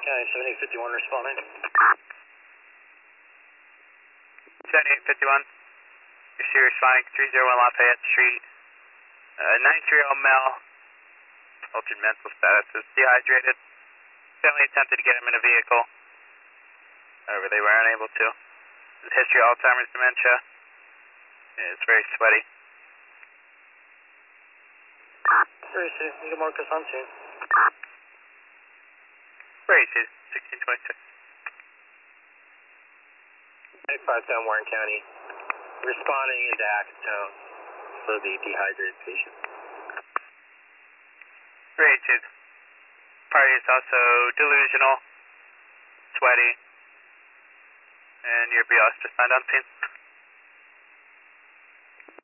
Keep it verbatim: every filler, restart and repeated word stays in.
County seventy-eight fifty-one responding. seventy-eight fifty-one. Your Sirius flying three oh one Lafayette Street. Uh, ninety-three-year-old male. Altered mental status is dehydrated. Family attempted to get him in a vehicle. However, they were unable to. His history of Alzheimer's dementia. It's very sweaty. Very safe. You can mark us on scene. Very safe. sixteen twenty-six. ninety-five ten Warren County. Responding into acetone for the dehydrated patient. Very safe. Party is also delusional, sweaty, and your B O S just signed on scene.